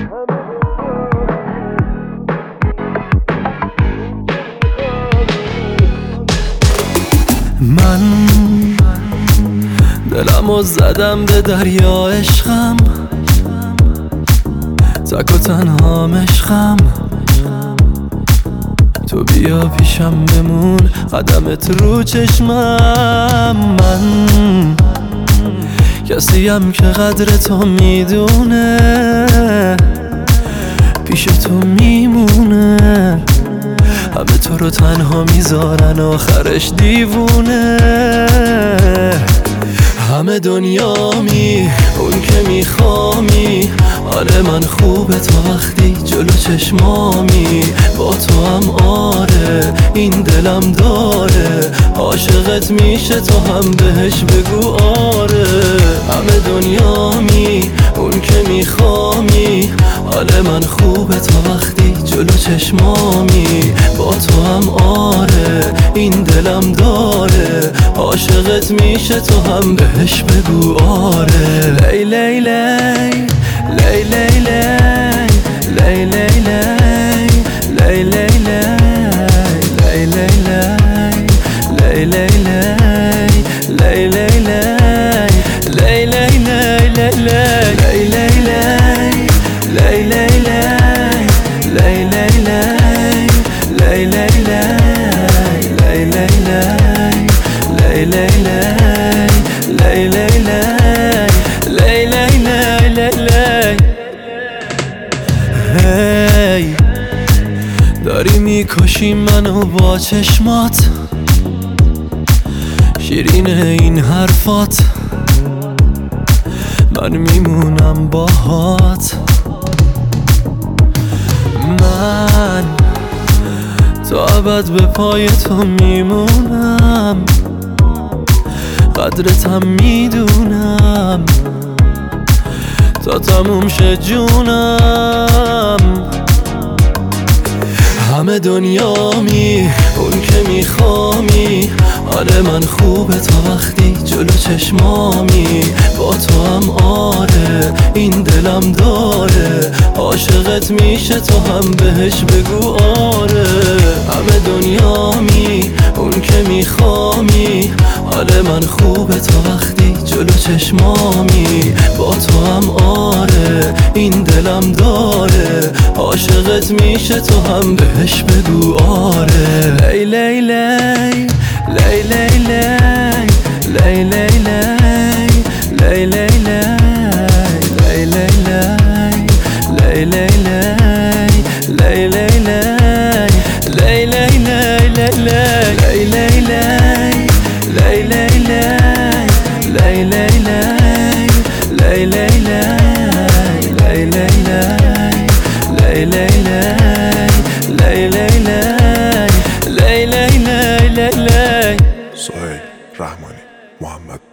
من دلمو زدم به دریا عشقم، تک و تنها عشقم. تو بیا پیشم بمون، قدمت رو چشمم. من کسیم که قدر تو میدونه، پیش تو میمونه. همه تو رو تنها میذارن، آخرش دیوونه. همه دنیامی، اون که میخوامی. آره من خوبه تو وقتی جلو چشمامی. با تو هم آره این دلم داره، عاشقت میشه تو هم بهش بگو آره. همه دنیامی، اون که میخوامی. آره من خوبه تو وقتی جلو چشمامی. با تو هم آره این دلم داره، عاشقت میشه تو هم بهش بگو آره. لی لی لی لی لی لی لی لی لی لی لی لی لی لی لی لی لی هی داری میکشی منو با چشمات، شیرینه این حرفات. من میمونم باهات. من تا ابد به پای تو میمونم، قدرتم میدونم تا تموم شه جونم. همه دنیامی، اون که میخوامی. آره من خوبه تو وقتی جلو چشمامی. با تو هم آره این دلم داره، عاشقت میشه تو هم بهش بگو آره. همه دنیامی، اون که میخوامی. آره من خوبه تو وقتی جلو چشمامی. با تو هم آره این دلم داره، عاشقت میشه تو هم بهش بگو آره. لی لی لی لی لی لی لی لی لی لی لی لی لی سهیل رحمانی محمد